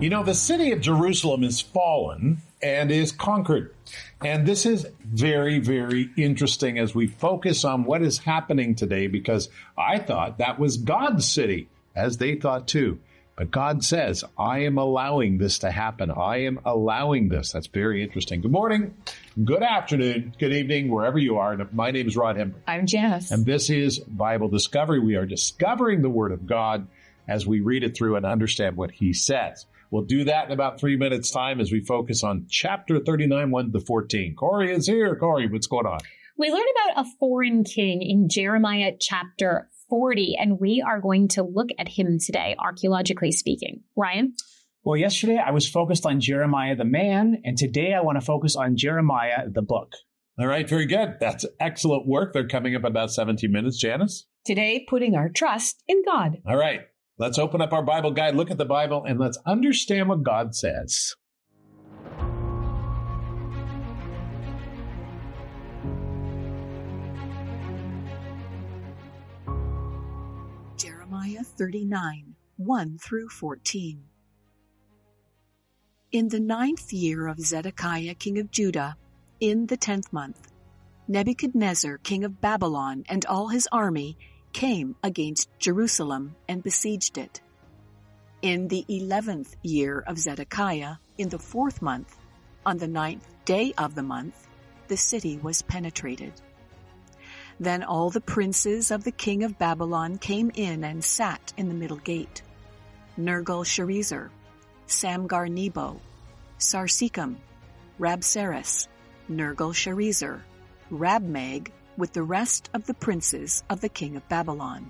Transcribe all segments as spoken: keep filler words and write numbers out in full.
You know, the city of Jerusalem is fallen and is conquered. And this is very, very interesting as we focus on what is happening today, because I thought that was God's city, as they thought too. But God says, I am allowing this to happen. I am allowing this. That's very interesting. Good morning, good afternoon, good evening, wherever you are. My name is Rod Hembree. I'm Janice. And this is Bible Discovery. We are discovering the Word of God as we read it through and understand what He says. We'll do that in about three minutes' time as we focus on chapter thirty-nine, one to fourteen. Corey is here. Corey, what's going on? We learned about a foreign king in Jeremiah chapter forty, and we are going to look at him today, archaeologically speaking. Ryan? Well, yesterday I was focused on Jeremiah the man, and today I want to focus on Jeremiah the book. All right, very good. That's excellent work. They're coming up in about seventeen minutes. Janice? Today, putting our trust in God. All right. Let's open up our Bible guide, look at the Bible, and let's understand what God says. Jeremiah thirty-nine, one through fourteen. In the ninth year of Zedekiah king of Judah, in the tenth month, Nebuchadnezzar king of Babylon and all his army came against Jerusalem and besieged it. In the eleventh year of Zedekiah, in the fourth month, on the ninth day of the month, the city was penetrated. Then all the princes of the king of Babylon came in and sat in the middle gate: Nergal-Sharezer, Samgar-Nebo, Sarsekim, Rabsaris, Nergal-Sharezer, Rabmag, with the rest of the princes of the king of Babylon.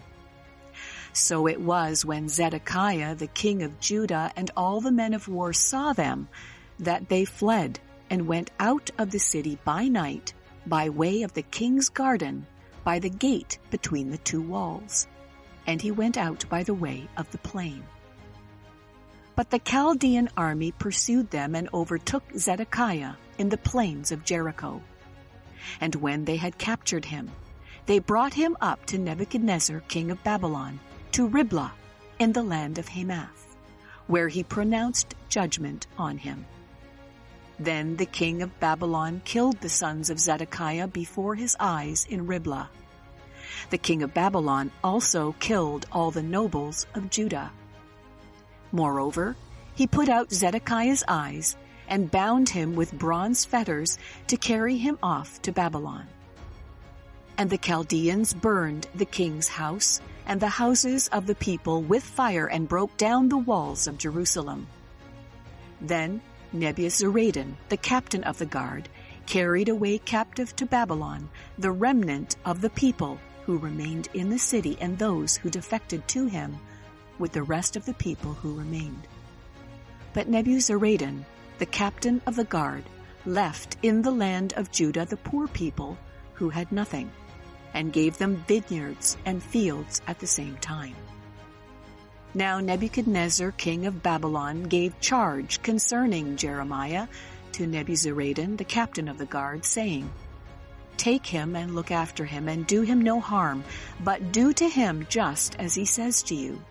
So it was when Zedekiah the king of Judah and all the men of war saw them, that they fled and went out of the city by night, by way of the king's garden, by the gate between the two walls. And he went out by the way of the plain. But the Chaldean army pursued them and overtook Zedekiah in the plains of Jericho. And when they had captured him, they brought him up to Nebuchadnezzar king of Babylon, to Riblah in the land of Hamath, where he pronounced judgment on him. Then the king of Babylon killed the sons of Zedekiah before his eyes in Riblah. The king of Babylon also killed all the nobles of Judah. Moreover, he put out Zedekiah's eyes and bound him with bronze fetters to carry him off to Babylon. And the Chaldeans burned the king's house and the houses of the people with fire and broke down the walls of Jerusalem. Then Nebuzaradan, the captain of the guard, carried away captive to Babylon the remnant of the people who remained in the city and those who defected to him, with the rest of the people who remained. But Nebuzaradan, the captain of the guard, left in the land of Judah the poor people who had nothing, and gave them vineyards and fields at the same time. Now Nebuchadnezzar king of Babylon gave charge concerning Jeremiah to Nebuzaradan the captain of the guard, saying, Take him and look after him, and do him no harm, but do to him just as he says to you.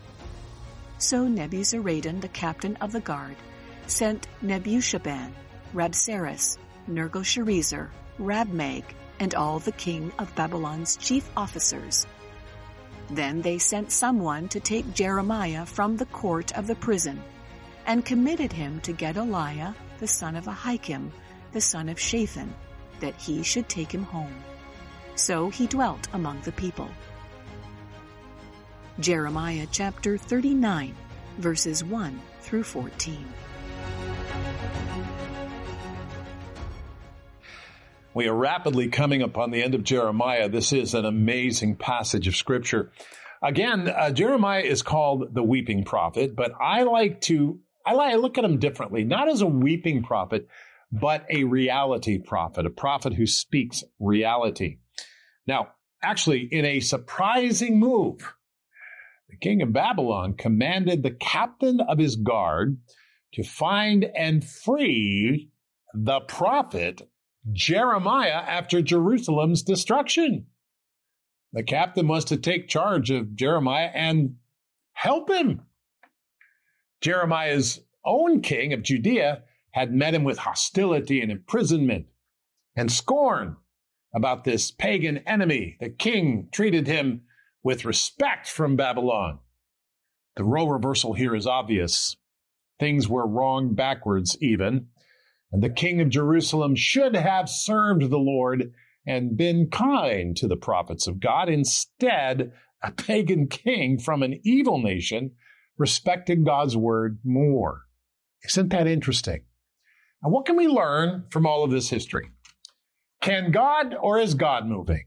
So Nebuzaradan the captain of the guard sent Nebushaban, Rabsaris, Nergal-Sharezer, Rabmag, and all the king of Babylon's chief officers. Then they sent someone to take Jeremiah from the court of the prison, and committed him to Gedaliah, the son of Ahikam, the son of Shaphan, that he should take him home. So he dwelt among the people. Jeremiah chapter thirty-nine, verses one through fourteen. We are rapidly coming upon the end of Jeremiah. This is an amazing passage of Scripture. Again, uh, Jeremiah is called the weeping prophet, but I like to, I like, I look at him differently, not as a weeping prophet, but a reality prophet, a prophet who speaks reality. Now, actually, in a surprising move, the king of Babylon commanded the captain of his guard to find and free the prophet Jeremiah after Jerusalem's destruction. The captain was to take charge of Jeremiah and help him. Jeremiah's own king of Judea had met him with hostility and imprisonment and scorn about this pagan enemy. The king treated him with respect from Babylon. The role reversal here is obvious. Things were wrong backwards even. And the king of Jerusalem should have served the Lord and been kind to the prophets of God. Instead, a pagan king from an evil nation respected God's word more. Isn't that interesting? And what can we learn from all of this history? Can God, or is God moving?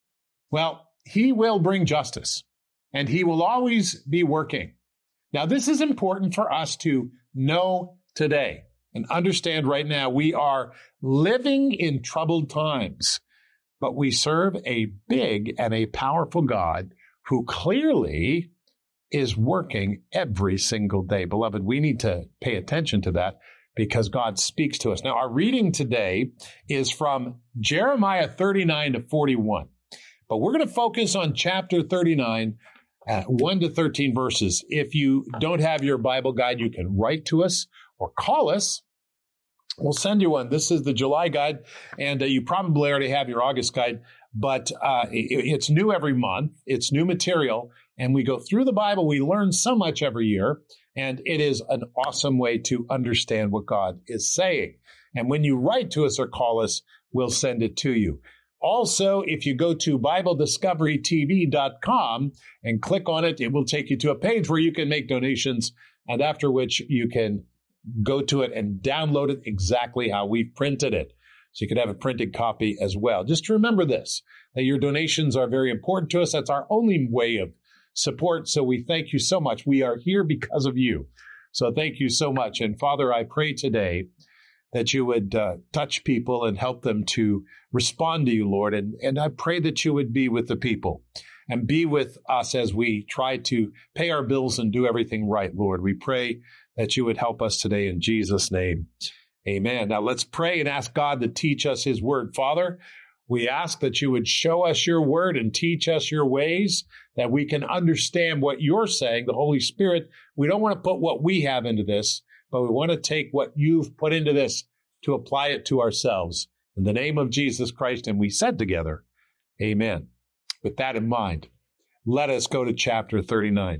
Well, he will bring justice, and he will always be working. Now, this is important for us to know today and understand right now. We are living in troubled times, but we serve a big and a powerful God who clearly is working every single day. Beloved, we need to pay attention to that because God speaks to us. Now, our reading today is from Jeremiah thirty-nine to forty-one, but we're going to focus on chapter thirty-nine, uh, one to thirteen verses. If you don't have your Bible guide, you can write to us or call us. We'll send you one. This is the July guide, and uh, you probably already have your August guide, but uh, it, it's new every month. It's new material, and we go through the Bible. We learn so much every year, and it is an awesome way to understand what God is saying. And when you write to us or call us, we'll send it to you. Also, if you go to Bible Discovery T V dot com and click on it, it will take you to a page where you can make donations, and after which you can go to it and download it exactly how we printed it. So you could have a printed copy as well. Just remember this, that your donations are very important to us. That's our only way of support. So we thank you so much. We are here because of you. So thank you so much. And Father, I pray today that you would uh, touch people and help them to respond to you, Lord. And, and I pray that you would be with the people and be with us as we try to pay our bills and do everything right, Lord. We pray that you would help us today in Jesus' name. Amen. Now let's pray and ask God to teach us his word. Father, we ask that you would show us your word and teach us your ways, that we can understand what you're saying. The Holy Spirit, we don't want to put what we have into this, but we want to take what you've put into this to apply it to ourselves. In the name of Jesus Christ, and we said together, amen. With that in mind, let us go to chapter thirty-nine.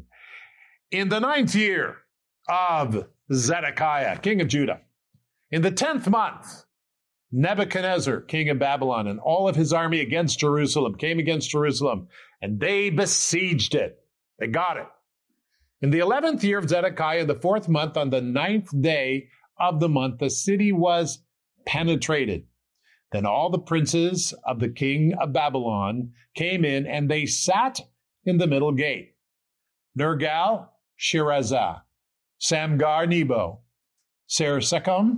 In the ninth year of Zedekiah, king of Judah, in the tenth month, Nebuchadnezzar, king of Babylon, and all of his army against Jerusalem, came against Jerusalem, and they besieged it. They got it. In the eleventh year of Zedekiah, the fourth month, on the ninth day of the month, the city was penetrated. Then all the princes of the king of Babylon came in, and they sat in the middle gate. Nergal, Sharezer, Samgar Nebo, Saresekum,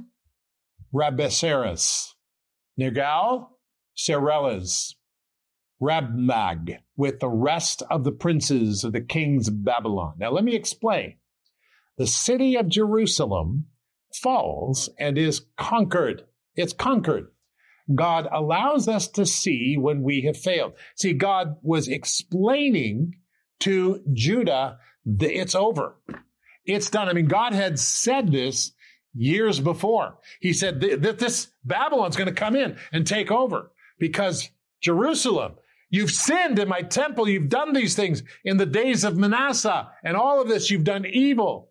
Rabbesaris, Nergal, Sarelas, Rabmag, with the rest of the princes of the kings of Babylon. Now let me explain. The city of Jerusalem falls and is conquered. It's conquered. God allows us to see when we have failed. See, God was explaining to Judah that it's over. It's done. I mean, God had said this years before. He said that this Babylon's going to come in and take over because Jerusalem, you've sinned in my temple. You've done these things in the days of Manasseh, and all of this, you've done evil.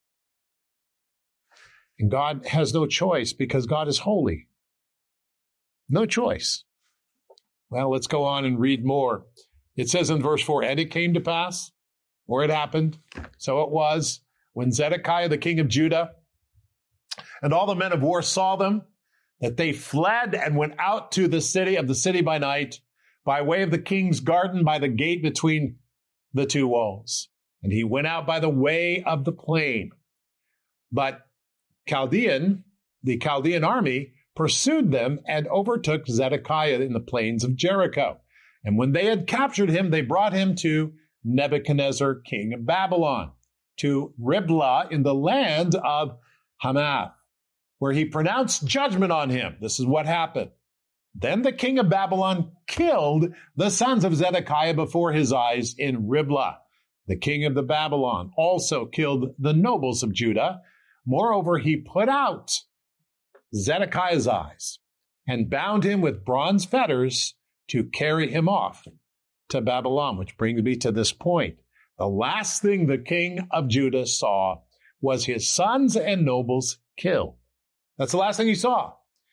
And God has no choice because God is holy. No choice. Well, let's go on and read more. It says in verse four, and it came to pass, or it happened, so it was, when Zedekiah, the king of Judah, and all the men of war saw them, that they fled and went out to the city of the city by night, by way of the king's garden, by the gate between the two walls. And he went out by the way of the plain. But Chaldean, the Chaldean army, pursued them and overtook Zedekiah in the plains of Jericho. And when they had captured him, they brought him to Nebuchadnezzar, king of Babylon, to Riblah in the land of Hamath, where he pronounced judgment on him. This is what happened. Then the king of Babylon killed the sons of Zedekiah before his eyes in Riblah. The king of the Babylon also killed the nobles of Judah, Moreover, he put out Zedekiah's eyes and bound him with bronze fetters to carry him off to Babylon, which brings me to this point. The last thing the king of Judah saw was his sons and nobles killed. That's the last thing he saw.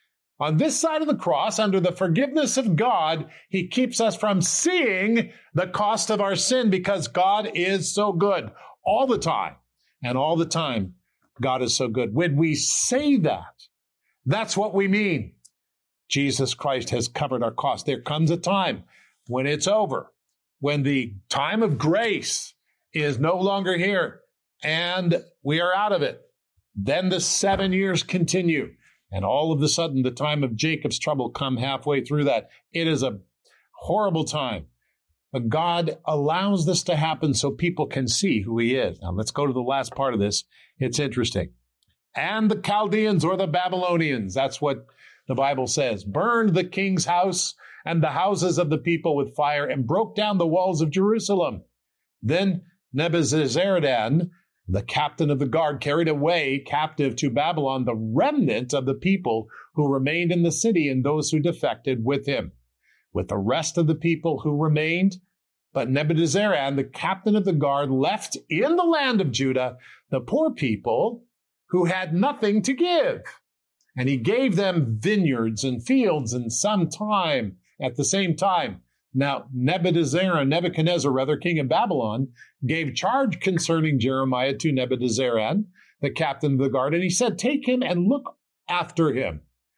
On this side of the cross, under the forgiveness of God, he keeps us from seeing the cost of our sin because God is so good all the time. And all the time, God is so good. When we say that, that's what we mean. Jesus Christ has covered our cost. There comes a time when it's over, when the time of grace is no longer here and we are out of it. Then the seven years continue. And all of a sudden, the time of Jacob's trouble come halfway through that. It is a horrible time. But God allows this to happen so people can see who he is. Now, let's go to the last part of this. It's interesting. And the Chaldeans or the Babylonians, that's what the Bible says, burned the king's house and the houses of the people with fire and broke down the walls of Jerusalem. Then Nebuzaradan, the captain of the guard, carried away captive to Babylon the remnant of the people who remained in the city and those who defected with him, with the rest of the people who remained. But Nebuzaradan, the captain of the guard, left in the land of Judah the poor people who had nothing to give. And he gave them vineyards and fields and some time at the same time. Now, Nebuchadnezzar, Nebuchadnezzar, rather, king of Babylon, gave charge concerning Jeremiah to Nebuzaradan, the captain of the guard, and he said, take him and look after him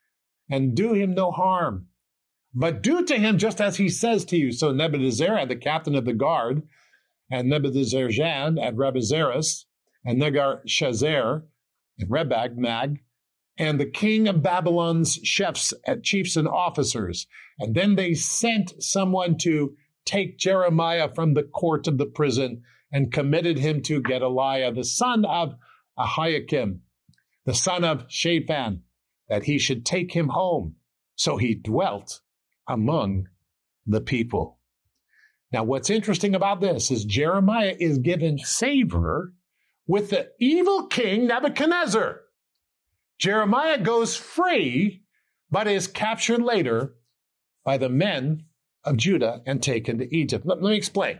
and do him no harm, but do to him just as he says to you. So Nebuzaradan, the captain of the guard, and Nebuzaradan and Rabbazaris, and Negar-Shazar, and Rebag, Mag, and the king of Babylon's chefs, and chiefs and officers. And then they sent someone to take Jeremiah from the court of the prison and committed him to Gedaliah, the son of Ahiakim, the son of Shaphan, that he should take him home. So he dwelt among the people. Now, what's interesting about this is Jeremiah is given favor with the evil king Nebuchadnezzar. Jeremiah goes free, but is captured later by the men of Judah and taken to Egypt. Let, let me explain.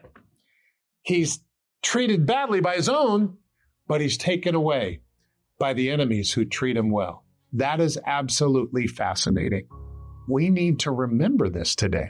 He's treated badly by his own, but he's taken away by the enemies who treat him well. That is absolutely fascinating. We need to remember this today.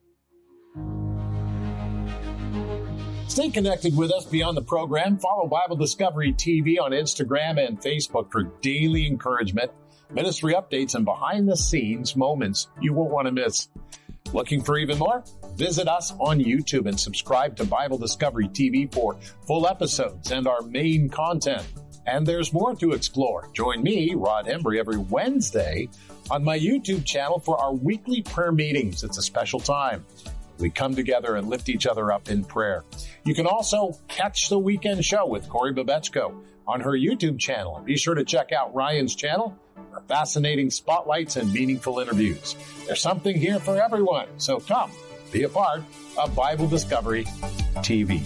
Stay connected with us beyond the program. Follow Bible Discovery T V on Instagram and Facebook for daily encouragement, ministry updates, and behind-the-scenes moments you won't want to miss. Looking for even more? Visit us on YouTube and subscribe to Bible Discovery T V for full episodes and our main content. And there's more to explore. Join me, Rod Embry, every Wednesday on my YouTube channel for our weekly prayer meetings. It's a special time. We come together and lift each other up in prayer. You can also catch the weekend show with Corey Babechko on her YouTube channel. Be sure to check out Ryan's channel for fascinating spotlights and meaningful interviews. There's something here for everyone. So come, be a part of Bible Discovery T V.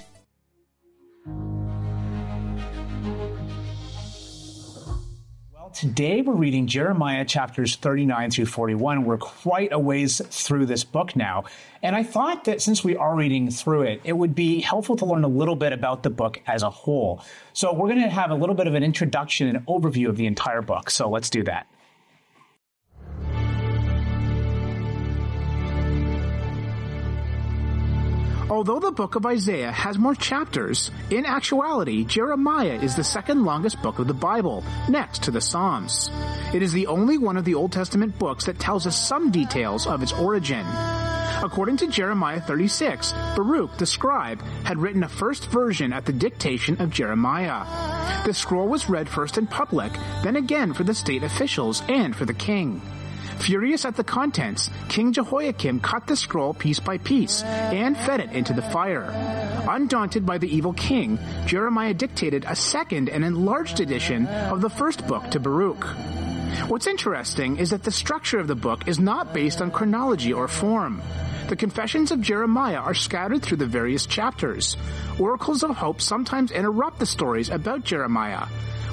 Today we're reading Jeremiah chapters thirty-nine through forty-one. We're quite a ways through this book now. And I thought that since we are reading through it, it would be helpful to learn a little bit about the book as a whole. So we're going to have a little bit of an introduction and overview of the entire book. So let's do that. Although the book of Isaiah has more chapters, in actuality, Jeremiah is the second longest book of the Bible, next to the Psalms. It is the only one of the Old Testament books that tells us some details of its origin. According to Jeremiah thirty-six, Baruch, the scribe, had written a first version at the dictation of Jeremiah. The scroll was read first in public, then again for the state officials and for the king. Furious at the contents, King Jehoiakim cut the scroll piece by piece and fed it into the fire. Undaunted by the evil king, Jeremiah dictated a second and enlarged edition of the first book to Baruch. What's interesting is that the structure of the book is not based on chronology or form. The confessions of Jeremiah are scattered through the various chapters. Oracles of hope sometimes interrupt the stories about Jeremiah.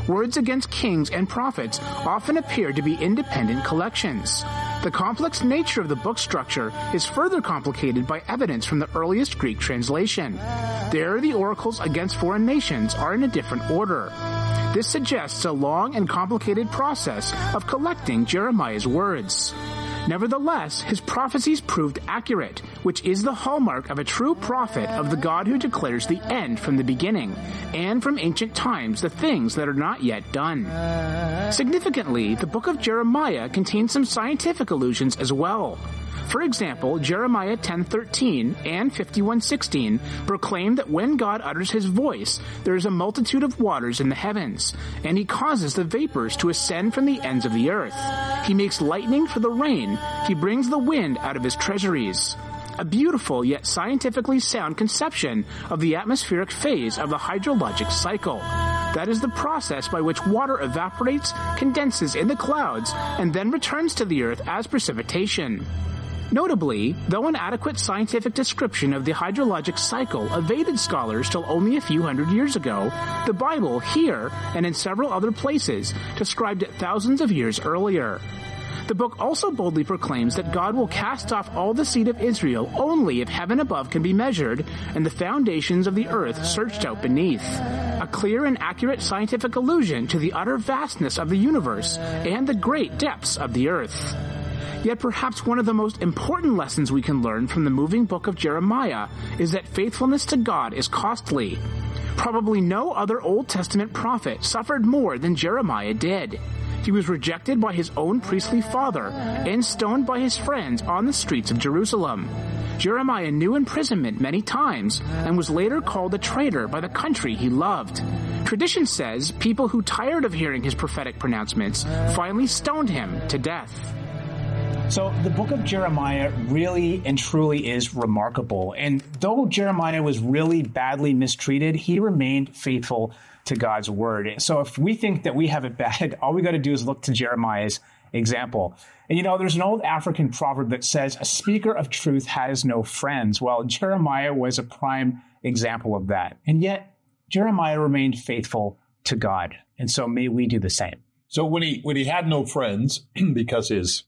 words against kings and prophets often appear to be independent collections. The complex nature of the book structure is further complicated by evidence from the earliest Greek translation. There, the oracles against foreign nations are in a different order. This suggests a long and complicated process of collecting Jeremiah's words. Nevertheless, his prophecies proved accurate, which is the hallmark of a true prophet of the God who declares the end from the beginning, and from ancient times the things that are not yet done. Significantly, the book of Jeremiah contains some scientific allusions as well. For example, Jeremiah ten thirteen and fifty-one sixteen proclaim that when God utters his voice, there is a multitude of waters in the heavens, and he causes the vapors to ascend from the ends of the earth. He makes lightning for the rain. He brings the wind out of his treasuries. A beautiful yet scientifically sound conception of the atmospheric phase of the hydrologic cycle. That is the process by which water evaporates, condenses in the clouds, and then returns to the earth as precipitation. Notably, though an adequate scientific description of the hydrologic cycle evaded scholars till only a few hundred years ago, the Bible here and in several other places described it thousands of years earlier. The book also boldly proclaims that God will cast off all the seed of Israel only if heaven above can be measured and the foundations of the earth searched out beneath. A clear and accurate scientific allusion to the utter vastness of the universe and the great depths of the earth. Yet perhaps one of the most important lessons we can learn from the moving book of Jeremiah is that faithfulness to God is costly. Probably no other Old Testament prophet suffered more than Jeremiah did. He was rejected by his own priestly father and stoned by his friends on the streets of Jerusalem. Jeremiah knew imprisonment many times and was later called a traitor by the country he loved. Tradition says people who tired of hearing his prophetic pronouncements finally stoned him to death. So the book of Jeremiah really and truly is remarkable. And though Jeremiah was really badly mistreated, he remained faithful to God's word. So if we think that we have it bad, all we got to do is look to Jeremiah's example. And you know, there's an old African proverb that says, a speaker of truth has no friends. Well, Jeremiah was a prime example of that. And yet Jeremiah remained faithful to God. And so may we do the same. So when he, when he had no friends, because his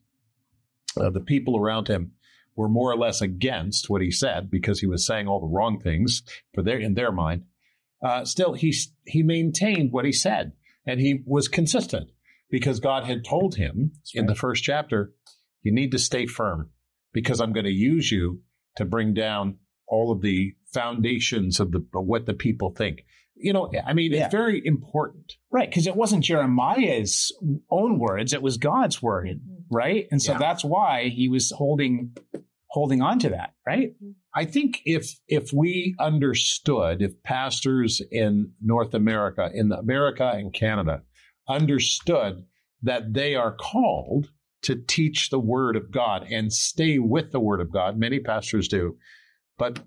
Uh, the people around him were more or less against what he said because he was saying all the wrong things for their in their mind. Uh, still, he he maintained what he said, and he was consistent because God had told him That's in right. the first chapter, you need to stay firm because I'm going to use you to bring down all of the foundations of the of what the people think. You know, I mean, yeah. It's very important. Right, because it wasn't Jeremiah's own words, it was God's word, right? And so yeah. that's why he was holding holding on to that, right? I think if if we understood, if pastors in North America, in America and Canada, understood that they are called to teach the word of God and stay with the word of God, many pastors do, but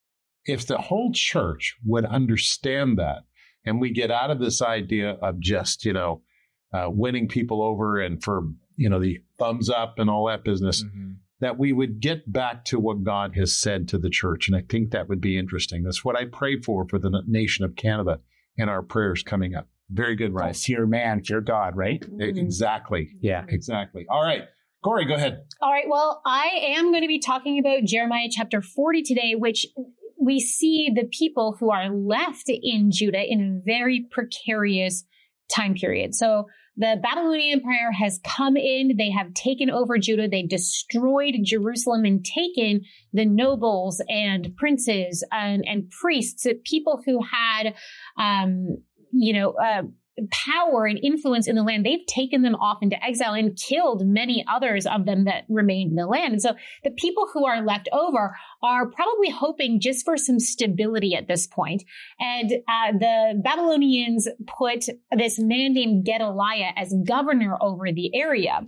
if the whole church would understand that, and we get out of this idea of just, you know, uh, winning people over and for, you know, the thumbs up and all that business, mm-hmm. that we would get back to what God has said to the church. And I think that would be interesting. That's what I pray for for the nation of Canada in our prayers coming up. Very good, right? Fear man, fear God, right? Mm-hmm. Exactly. Yeah. Exactly. All right. Corey, go ahead. All right. Well, I am going to be talking about Jeremiah chapter forty today, which we see the people who are left in Judah in a very precarious time period. So the Babylonian Empire has come in. They have taken over Judah. They destroyed Jerusalem and taken the nobles and princes and, and priests, people who had, um, you know, uh, power and influence in the land. They've taken them off into exile and killed many others of them that remained in the land. And so the people who are left over are probably hoping just for some stability at this point. And uh, the Babylonians put this man named Gedaliah as governor over the area.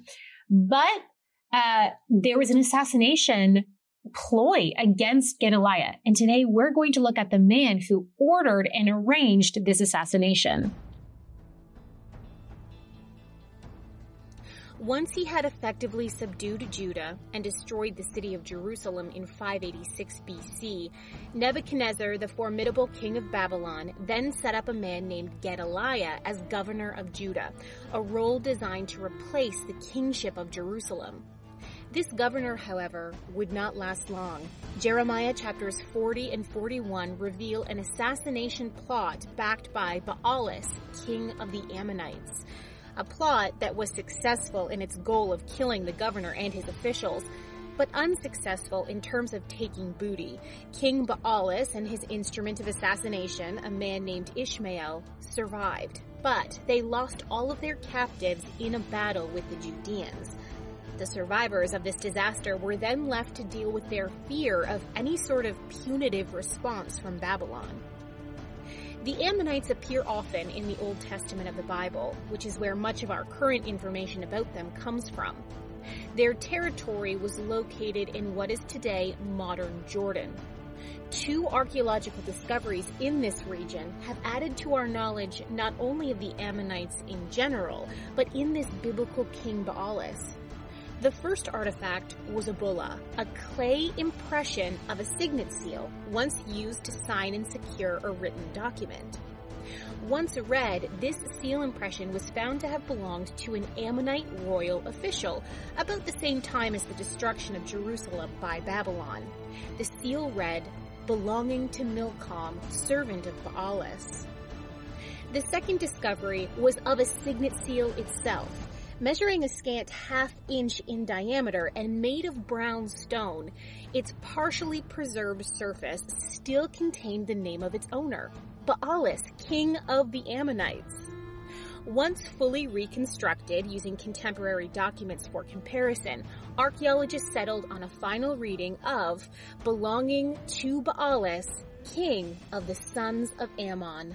But uh, there was an assassination ploy against Gedaliah. And today we're going to look at the man who ordered and arranged this assassination. Once he had effectively subdued Judah and destroyed the city of Jerusalem in five eighty-six B C, Nebuchadnezzar, the formidable king of Babylon, then set up a man named Gedaliah as governor of Judah, a role designed to replace the kingship of Jerusalem. This governor, however, would not last long. Jeremiah chapters forty and forty-one reveal an assassination plot backed by Baalis, king of the Ammonites. A plot that was successful in its goal of killing the governor and his officials, but unsuccessful in terms of taking booty. King Baalis and his instrument of assassination, a man named Ishmael, survived, but they lost all of their captives in a battle with the Judeans. The survivors of this disaster were then left to deal with their fear of any sort of punitive response from Babylon. The Ammonites appear often in the Old Testament of the Bible, which is where much of our current information about them comes from. Their territory was located in what is today modern Jordan. Two archaeological discoveries in this region have added to our knowledge not only of the Ammonites in general, but in this biblical king Baalis. The first artifact was a bulla, a clay impression of a signet seal, once used to sign and secure a written document. Once read, this seal impression was found to have belonged to an Ammonite royal official, about the same time as the destruction of Jerusalem by Babylon. The seal read, "Belonging to Milcom, servant of Baalis." The second discovery was of a signet seal itself. Measuring a scant half inch in diameter and made of brown stone, its partially preserved surface still contained the name of its owner, Baalis, king of the Ammonites. Once fully reconstructed using contemporary documents for comparison, archaeologists settled on a final reading of "belonging to Baalis, king of the sons of Ammon."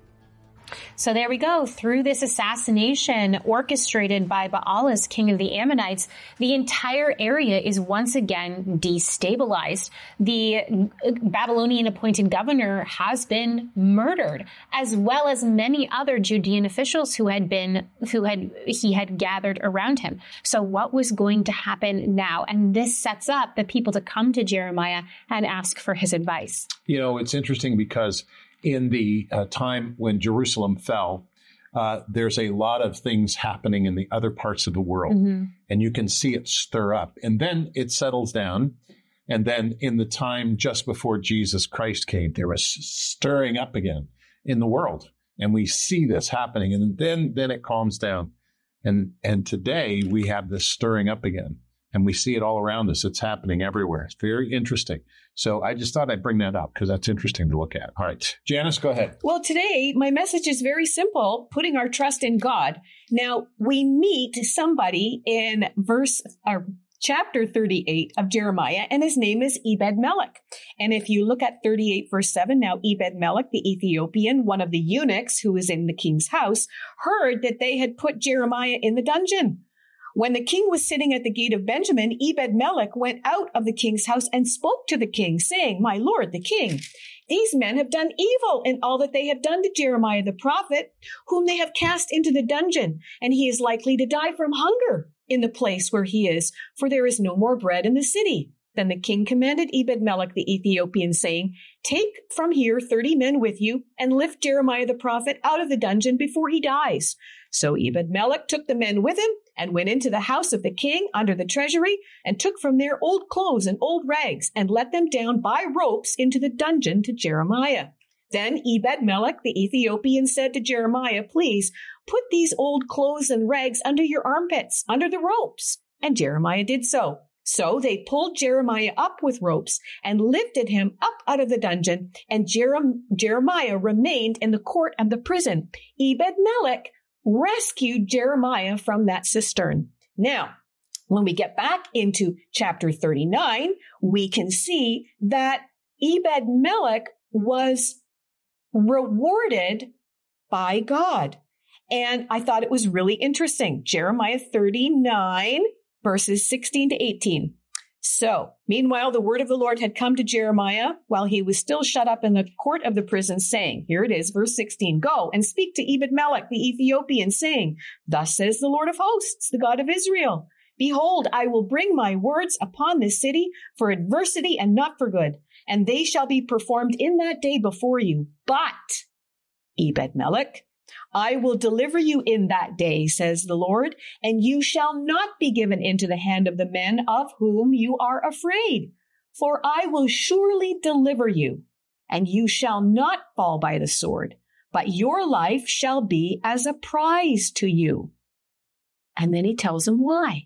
So there we go. Through this assassination orchestrated by Baalis, king of the Ammonites, the entire area is once again destabilized. The Babylonian appointed governor has been murdered, as well as many other Judean officials who had been, who had, he had gathered around him. So what was going to happen now? And this sets up the people to come to Jeremiah and ask for his advice. You know, it's interesting because in the uh, time when Jerusalem fell, uh, there's a lot of things happening in the other parts of the world, mm-hmm. and you can see it stir up. And then it settles down. And then in the time just before Jesus Christ came, there was stirring up again in the world. And we see this happening. And then, then it calms down. And, and today we have this stirring up again. And we see it all around us. It's happening everywhere. It's very interesting. So I just thought I'd bring that up because that's interesting to look at. All right. Janice, go ahead. Well, today, my message is very simple, putting our trust in God. Now, we meet somebody in verse or chapter thirty-eight of Jeremiah, and his name is Ebed-Melech. And if you look at thirty-eight, verse seven, now Ebed-Melech, the Ethiopian, one of the eunuchs who was in the king's house, heard that they had put Jeremiah in the dungeon. When the king was sitting at the gate of Benjamin, Ebed-Melech went out of the king's house and spoke to the king, saying, "My lord, the king, these men have done evil in all that they have done to Jeremiah the prophet, whom they have cast into the dungeon, and he is likely to die from hunger in the place where he is, for there is no more bread in the city." Then the king commanded Ebed-Melech the Ethiopian, saying, "Take from here thirty men with you, and lift Jeremiah the prophet out of the dungeon before he dies." So Ebed-Melech took the men with him and went into the house of the king under the treasury and took from there old clothes and old rags and let them down by ropes into the dungeon to Jeremiah. Then Ebed-Melech the Ethiopian said to Jeremiah, "Please put these old clothes and rags under your armpits, under the ropes." And Jeremiah did so. So they pulled Jeremiah up with ropes and lifted him up out of the dungeon, and Jerem- Jeremiah remained in the court of the prison. Ebed-Melech rescued Jeremiah from that cistern. Now, when we get back into chapter thirty-nine, we can see that Ebed-Melech was rewarded by God. And I thought it was really interesting. Jeremiah thirty-nine, verses sixteen to eighteen. So, meanwhile, the word of the Lord had come to Jeremiah while he was still shut up in the court of the prison, saying, here it is, verse sixteen, go and speak to Ebed-Melech the Ethiopian, saying, thus says the Lord of hosts, the God of Israel, behold, I will bring my words upon this city for adversity and not for good, and they shall be performed in that day before you. But, Ebed-Melech, I will deliver you in that day, says the Lord, and you shall not be given into the hand of the men of whom you are afraid. For I will surely deliver you, and you shall not fall by the sword, but your life shall be as a prize to you. And then he tells them why.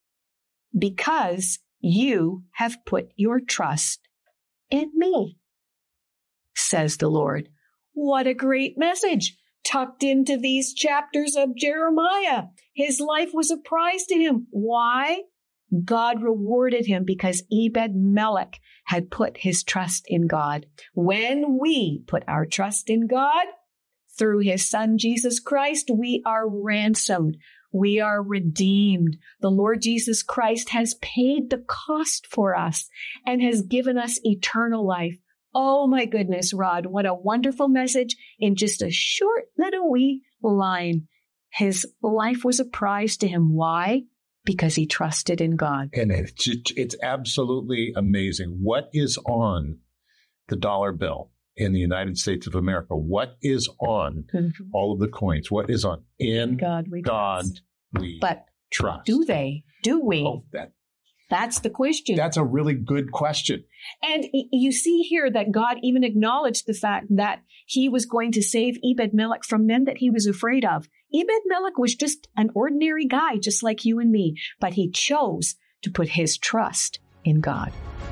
Because you have put your trust in me, says the Lord. What a great message tucked into these chapters of Jeremiah. His life was a prize to him. Why? God rewarded him because Ebed-Melech had put his trust in God. When we put our trust in God, through his son Jesus Christ, we are ransomed. We are redeemed. The Lord Jesus Christ has paid the cost for us and has given us eternal life. Oh my goodness, Rod, what a wonderful message in just a short little wee line. His life was a prize to him. Why? Because he trusted in God. And it's, it's absolutely amazing. What is on the dollar bill in the United States of America? What is on mm-hmm. all of the coins? What is on? In God we God trust. we but trust. Do they? Do we? Oh, that, That's the question. That's a really good question. And you see here that God even acknowledged the fact that he was going to save Ebed-Melech from men that he was afraid of. Ebed-Melech was just an ordinary guy, just like you and me, but he chose to put his trust in God.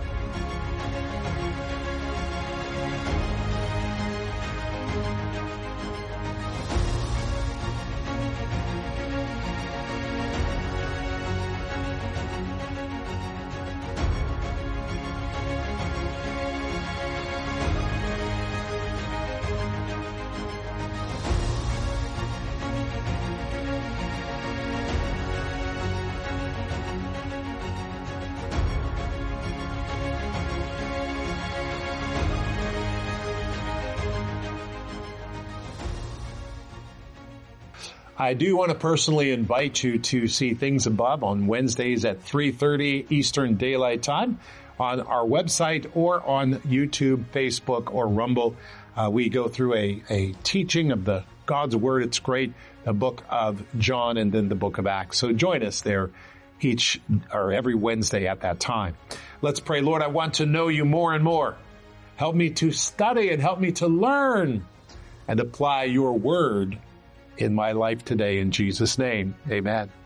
I do want to personally invite you to see Things Above on Wednesdays at three thirty Eastern Daylight Time on our website or on YouTube, Facebook, or Rumble. Uh, we go through a, a teaching of the God's Word. It's great. The book of John and then the book of Acts. So join us there each or every Wednesday at that time. Let's pray. Lord, I want to know you more and more. Help me to study and help me to learn and apply your word in my life today. In Jesus' name, amen.